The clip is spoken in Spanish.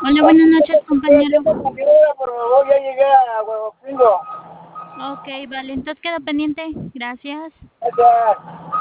Hola, buenas noches, compañero. Por favor, ya llegué a Huehuetenango. Ok, vale, entonces queda pendiente. Gracias. Gracias.